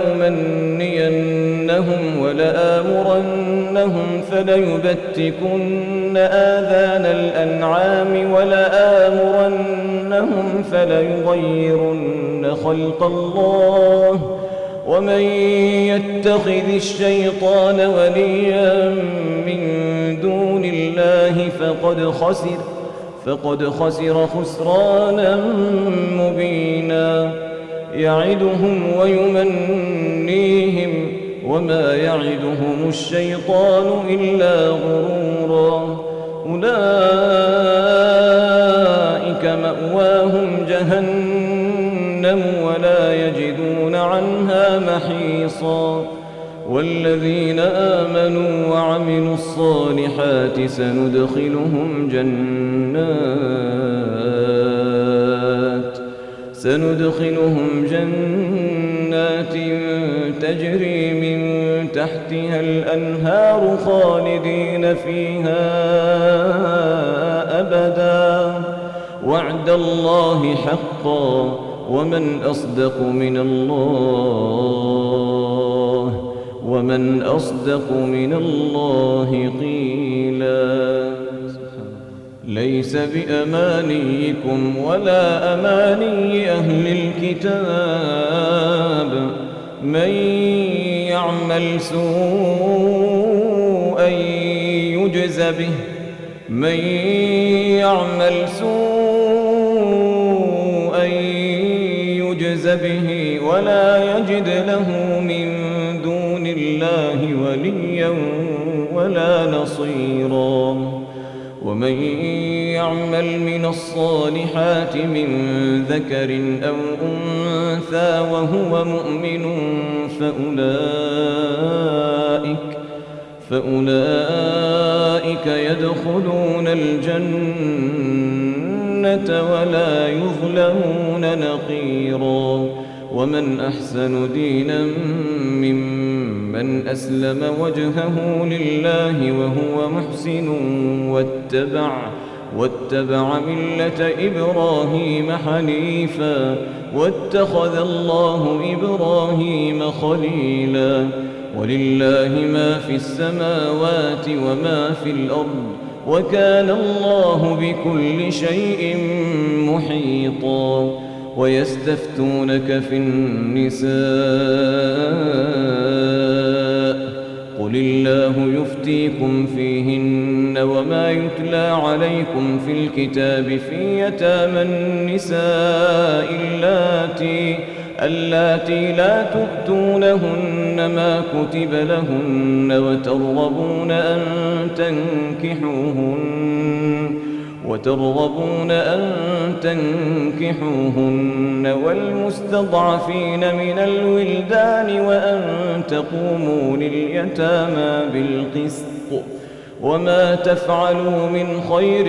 ولأمنينهم ولآمرنهم فليبتكن آذان الأنعام ولآمرنهم فليغيرن خلق الله ومن يتخذ الشيطان وليا من دون الله فقد خسر فقد خسر خسرانا مبينا. يعدهم ويمنيهم وما يعدهم الشيطان إلا غرورا أولئك مأواهم جهنم ولا يجدون عنها محيصا والذين آمنوا وعملوا الصالحات سندخلهم جنات سندخلهم جنات تجري من تحتها الأنهار خالدين فيها أبدا وعد الله حقا ومن أصدق من الله ومن أصدق من الله قيلا ليس بأمانيكم ولا أماني أهل الكتاب من يعمل سوءا يجز به من يعمل سوءا يجز به ولا يجد له من دون الله وليا ولا نصيرا ومن يعمل من الصالحات من ذكر أو أنثى وهو مؤمن فأولئك فأولئك يدخلون الجنة ولا يظلمون نقيرا ومن أحسن دينا ممن أسلم وجهه لله وهو محسن واتبع واتبع ملة إبراهيم حنيفا واتخذ الله إبراهيم خليلا ولله ما في السماوات وما في الأرض وكان الله بكل شيء محيطا ويستفتونك في النساء قل الله يفتيكم فيهن وما يتلى عليكم في الكتاب في يتامى النساء اللاتي اللاتي لا تؤتونهن ما كتب لهن وترغبون أن تنكحوهن وترغبون أن تنكحوهن والمستضعفين من الولدان وأن تقوموا لليتامى بالقسط وما تفعلوا من خير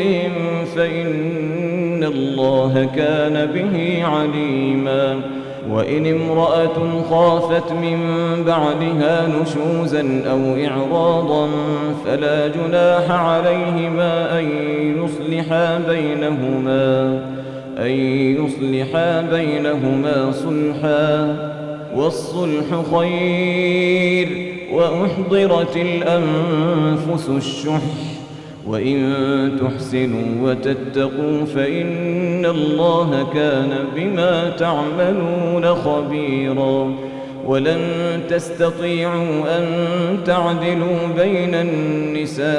فإن الله كان به عليما وإن امرأة خافت من بعدها نشوزا أو إعراضا فلا جناح عليهما أن يصلحا بينهما أن يصلحا بينهما صلحا والصلح خير وأحضرت الأنفس الشح وإن تحسنوا وتتقوا فإن الله كان بما تعملون خبيرا ولن تستطيعوا أن تعدلوا بين النساء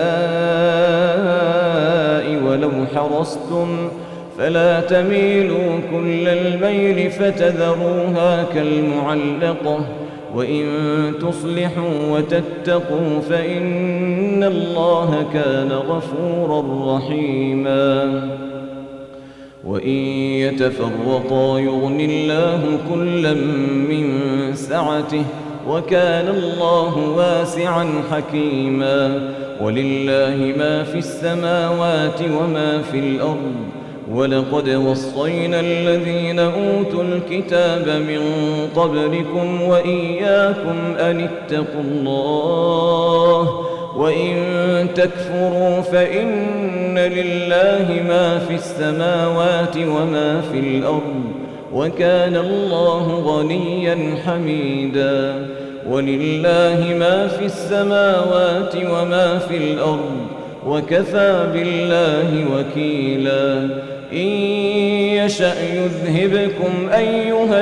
ولو حرصتم فلا تميلوا كل الميل فتذروها كالمعلقة وإن تصلحوا وتتقوا فإن الله كان غفورا رحيما وإن يتفرقا يغن الله كلا من سعته وكان الله واسعا حكيما ولله ما في السماوات وما في الأرض ولقد وصينا الذين أوتوا الكتاب من قبلكم وإياكم أن اتقوا الله وإن تكفروا فإن لله ما في السماوات وما في الأرض وكان الله غنيا حميدا ولله ما في السماوات وما في الأرض وكفى بالله وكيلا إن يشأ يذهبكم أيها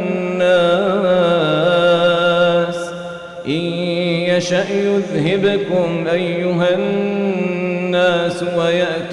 الناس إن يشأ يذهبكم أيها الناس ويأت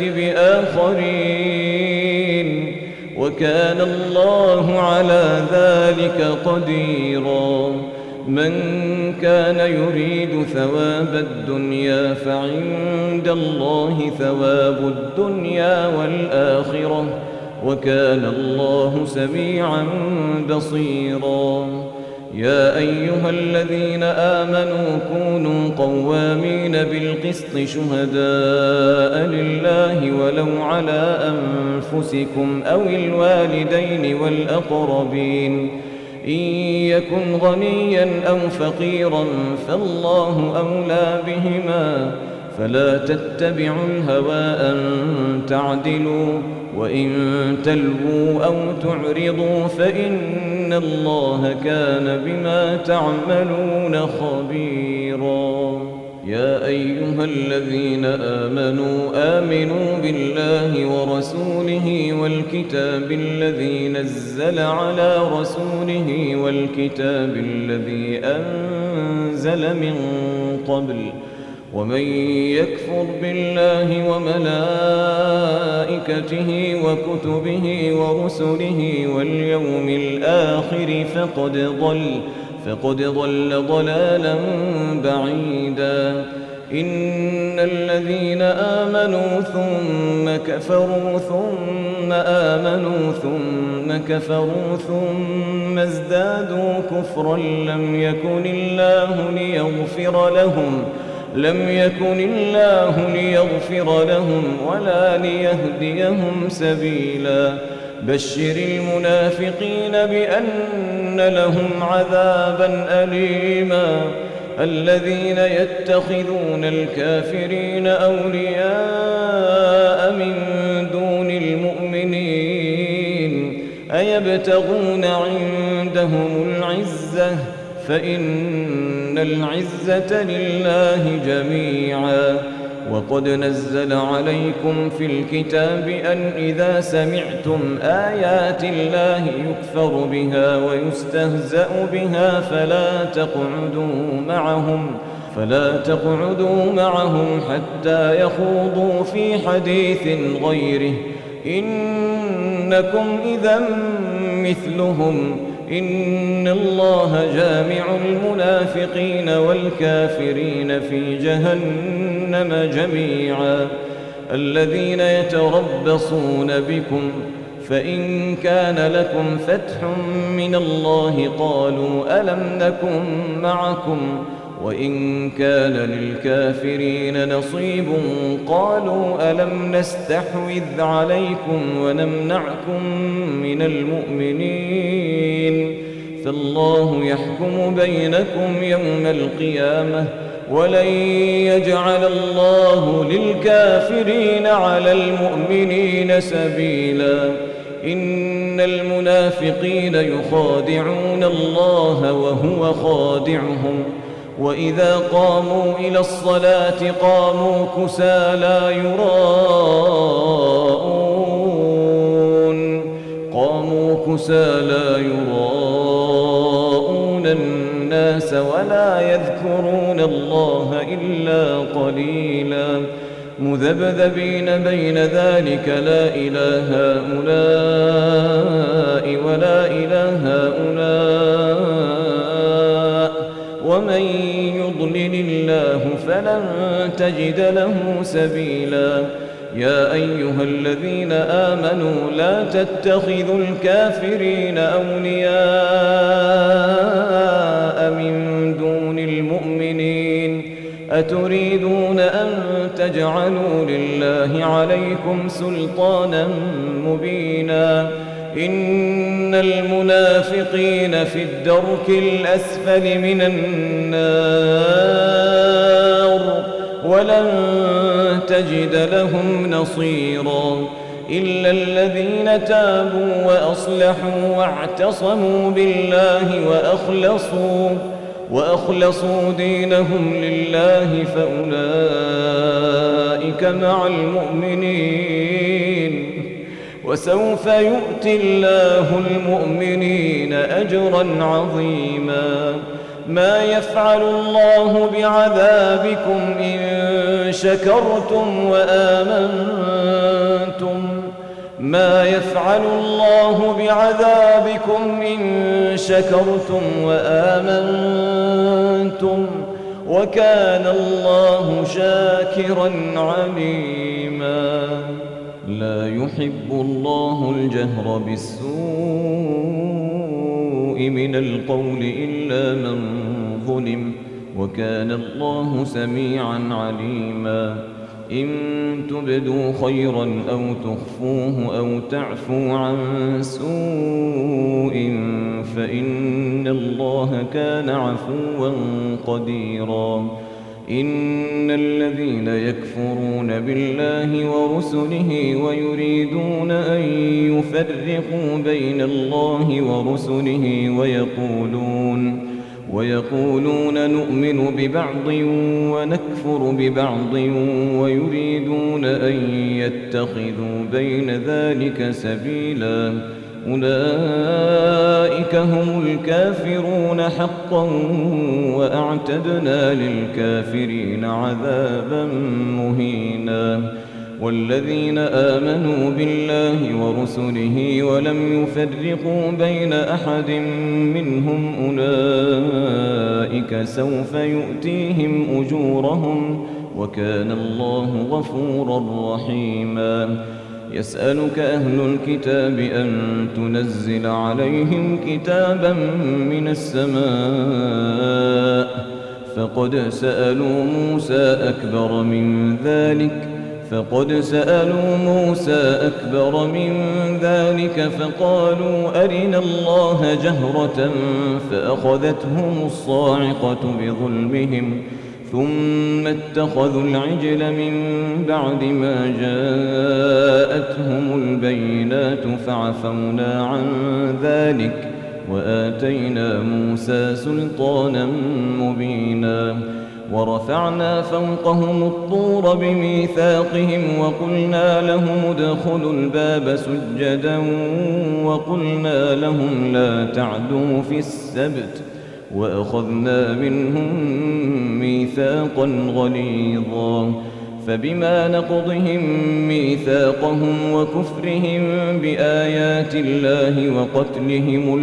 بآخرين وكان الله على ذلك قديرا من كان يريد ثواب الدنيا فعند الله ثواب الدنيا والآخرة وكان الله سميعا بصيرا. يا أيها الذين آمنوا كونوا قوامين بالقسط شهداء لله ولو على أنفسكم أو الوالدين والأقربين إن يكن غنيا أو فقيرا فالله أولى بهما فلا تتبعوا الهوى أن تعدلوا وإن تلووا أو تعرضوا فإن الله كان بما تعملون خبيرا. يا أيها الذين آمنوا آمنوا بالله ورسوله والكتاب الذي نزل على رسوله والكتاب الذي أنزل من قبل ومن يكفر بالله وملائكته وكتبه ورسله واليوم الآخر فقد ضل فقد ضل ضلالا بعيدا. إن الذين آمنوا ثم كفروا ثم آمنوا ثم كفروا ثم ازدادوا كفرا لم يكن الله ليغفر لهم لم يكن الله ليغفر لهم ولا ليهديهم سبيلا. بشر المنافقين بأن لهم عذابا أليما. الذين يتخذون الكافرين أولياء من دون المؤمنين أيبتغون عندهم العزة فإن العزة لله جميعا. وقد نزل عليكم في الكتاب أن إذا سمعتم آيات الله يكفر بها ويستهزأ بها فلا تقعدوا معهم فلا تقعدوا معهم حتى يخوضوا في حديث غيره إنكم إذا مثلهم إن الله جامع المنافقين والكافرين في جهنم جميعا. الذين يتربصون بكم فإن كان لكم فتح من الله قالوا ألم نكن معكم وإن كان للكافرين نصيب قالوا ألم نستحوذ عليكم ونمنعكم من المؤمنين فالله يحكم بينكم يوم القيامة ولن يجعل الله للكافرين على المؤمنين سبيلا. إن المنافقين يخادعون الله وهو خادعهم وإذا قاموا إلى الصلاة قاموا كسالى يراءون قاموا كسالى يراءون الناس ولا يذكرون الله إلا قليلا. مذبذبين بين ذلك لا إله هؤلاء ولا إله هؤلاء ومن يضلل الله فلن تجد له سبيلا. يا أيها الذين آمنوا لا تتخذوا الكافرين أولياء من دون المؤمنين أتريدون أن تجعلوا لله عليكم سلطانا مبينا. إن المنافقين في الدرك الأسفل من النار ولن تجد لهم نصيرا إلا الذين تابوا وأصلحوا واعتصموا بالله وأخلصوا وأخلصوا دينهم لله فأولئك مع المؤمنين وسوف يؤتي الله المؤمنين أجرا عظيما. ما يفعل الله بعذابكم إن شكرتم وآمنتم ما يفعل الله بعذابكم إن شكرتم وآمنتم أنتم وكان الله شاكرا عليما. لا يحب الله الجهر بالسوء من القول إلا من ظلم وكان الله سميعا عليما. إن تبدوا خيرا أو تخفوه أو تعفوا عن سوء فإن الله كان عفوا قديرا. إن الذين يكفرون بالله ورسله ويريدون أن يفرقوا بين الله ورسله ويقولون ويقولون نؤمن ببعض ونكفر ببعض ويريدون أن يتخذوا بين ذلك سبيلا أولئك هم الكافرون حقا وأعتدنا للكافرين عذابا مهينا. والذين آمنوا بالله ورسله ولم يفرقوا بين أحد منهم أولئك سوف يؤتيهم أجورهم وكان الله غفورا رحيما. يسألك أهل الكتاب أن تنزل عليهم كتابا من السماء فقد سألوا موسى أكبر من ذلك فقد سألوا موسى أكبر من ذلك فقالوا أرنا الله جهرة فأخذتهم الصاعقة بظلمهم ثم اتخذوا العجل من بعد ما جاءتهم البينات فعفونا عن ذلك وآتينا موسى سلطانا مبينا. ورفعنا فوقهم الطور بميثاقهم وقلنا لهم ادخلوا الباب سجدا وقلنا لهم لا تعدوا في السبت وأخذنا منهم ميثاقا غليظا. فبما نقضهم ميثاقهم وكفرهم بآيات الله وقتلهم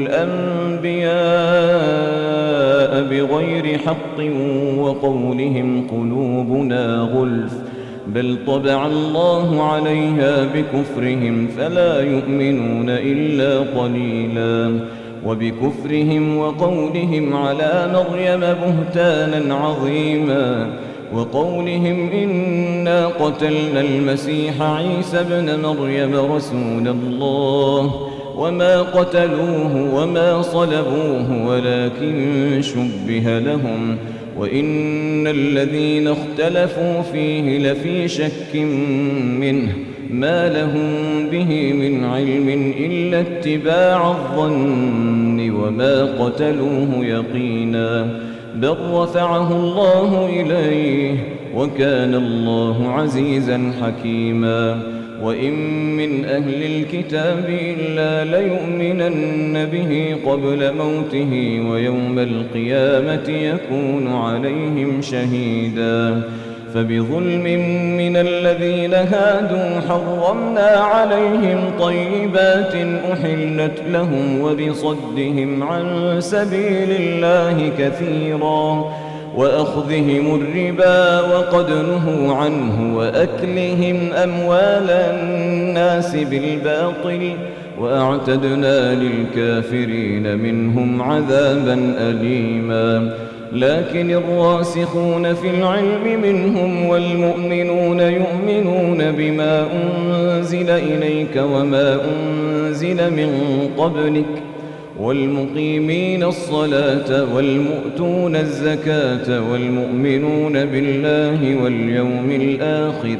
الأنبياء بغير حق وقولهم قلوبنا غلف بل طبع الله عليها بكفرهم فلا يؤمنون إلا قليلا. وبكفرهم وقولهم على مريم بهتانا عظيما وقولهم إنا قتلنا المسيح عيسى ابن مريم رسول الله وما قتلوه وما صلبوه ولكن شبه لهم وإن الذين اختلفوا فيه لفي شك منه ما لهم به من علم إلا اتباع الظن وما قتلوه يقينا بل رفعه الله إليه وكان الله عزيزا حكيما. وإن من أهل الكتاب إلا ليؤمنن به قبل موته ويوم القيامة يكون عليهم شهيدا. فبظلم من الذين هادوا حرمنا عليهم طيبات أحلت لهم وبصدهم عن سبيل الله كثيرا وأخذهم الربا وقد نهوا عنه وأكلهم أموال الناس بالباطل وأعتدنا للكافرين منهم عذابا أليما. لكن الراسخون في العلم منهم والمؤمنون يؤمنون بما أنزل إليك وما أنزل من قبلك والمقيمين الصلاة والمؤتون الزكاة والمؤمنون بالله واليوم الآخر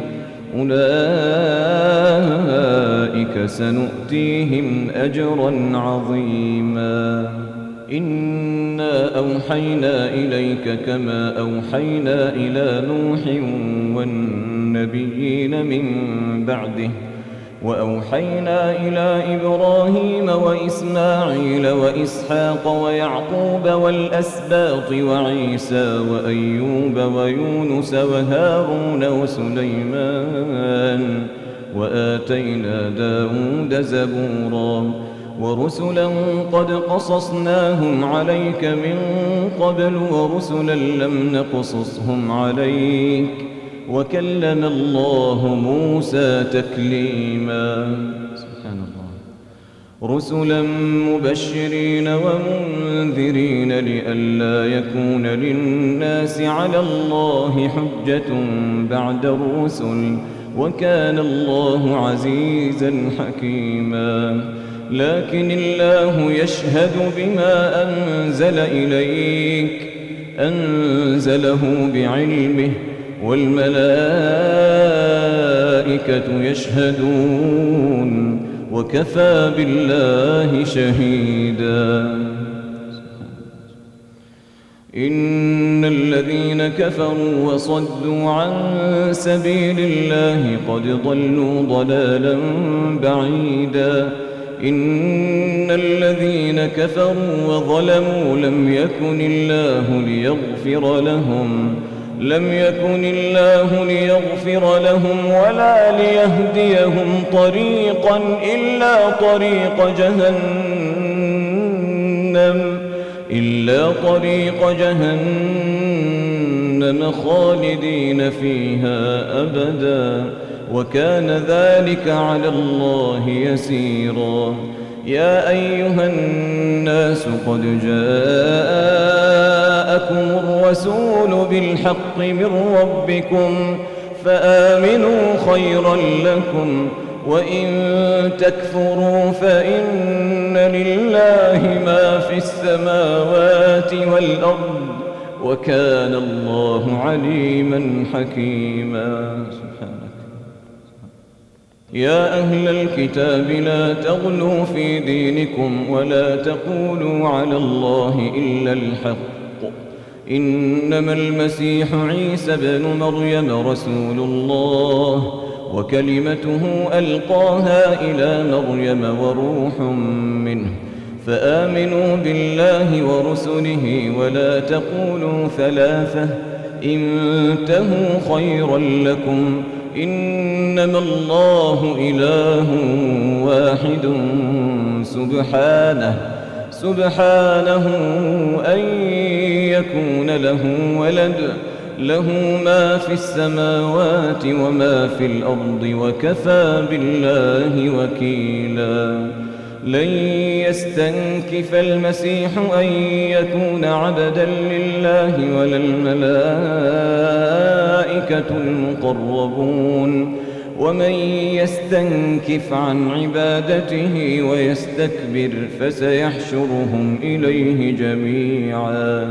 أولئك سنؤتيهم أجرا عظيما. إنا أوحينا إليك كما أوحينا إلى نوح والنبيين من بعده وأوحينا إلى إبراهيم وإسماعيل وإسحاق ويعقوب والأسباط وعيسى وأيوب ويونس وهارون وسليمان وآتينا داود زبورا ورسلا قد قصصناهم عليك من قبل ورسلا لم نقصصهم عليك وكلم الله موسى تكليما. سبحان الله. رسلا مبشرين ومنذرين لئلا يكون للناس على الله حجة بعد الرسل وكان الله عزيزا حكيما. لكن الله يشهد بما أنزل إليك أنزله بعلمه والملائكة يشهدون وكفى بالله شهيدا. إن الذين كفروا وصدوا عن سبيل الله قد ضلوا ضلالا بعيدا. إن الذين كفروا وظلموا لم يكن الله ليغفر لهم لم يكن الله ليغفر لهم ولا ليهديهم طريقا إلا طريق جهنم إلا طريق جهنم خالدين فيها أبدا وكان ذلك على الله يسيرا. يا أيها الناس قد جاءكم الرسول بالحق من ربكم فآمنوا خيرا لكم وإن تكفروا فإن لله ما في السماوات والأرض وكان الله عليما حكيما. سبحانك. يا أهل الكتاب لا تغلوا في دينكم ولا تقولوا على الله إلا الحق. إنما المسيح عيسى ابن مريم رسول الله وكلمته ألقاها إلى مريم وروح منه فآمنوا بالله ورسله ولا تقولوا ثلاثة انتهوا خيرا لكم إنما الله إله واحد سبحانه سبحانه أن يكون له ولد له ما في السماوات وما في الأرض وكفى بالله وكيلا. لن يستنكف المسيح أن يكون عبدا لله ولا الملائكة المقربون ومن يستنكف عن عبادته ويستكبر فسيحشرهم إليه جميعا.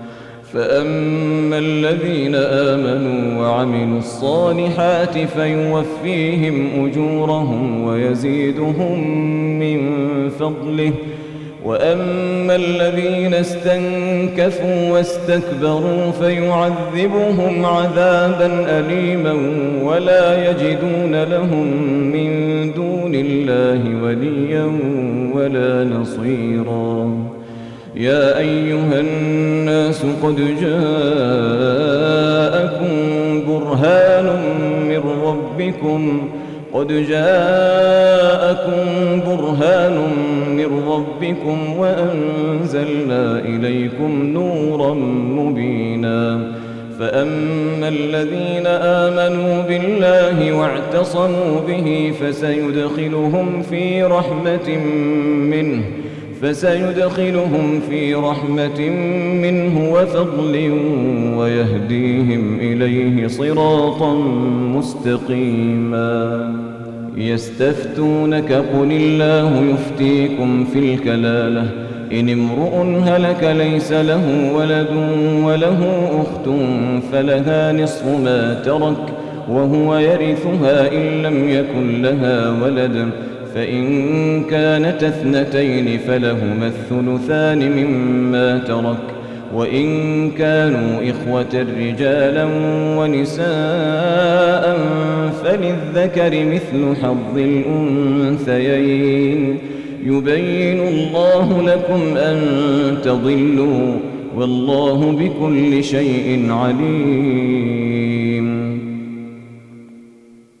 فأما الذين آمنوا وعملوا الصالحات فيوفيهم أجورهم ويزيدهم من فضله وأما الذين استنكفوا واستكبروا فيعذبهم عذابا أليما ولا يجدون لهم من دون الله وليا ولا نصيرا. يا أيها الناس قد جاءكم برهان من ربكم قد جاءكم برهان من ربكم وأنزلنا إليكم نورا مبينا. فأما الذين آمنوا بالله واعتصموا به فسيدخلهم في رحمة منه فسيدخلهم في رحمة منه وفضل ويهديهم إليه صراطا مستقيما. يستفتونك قل الله يفتيكم في الكلالة إن امرؤ هلك ليس له ولد وله أخت فلها نصف ما ترك وهو يرثها إن لم يكن لها ولد فإن كانت اثنتين فلهما الثلثان مما ترك وإن كانوا إخوة رجالا ونساء فللذكر مثل حظ الأنثيين يبين الله لكم أن تضلوا والله بكل شيء عليم.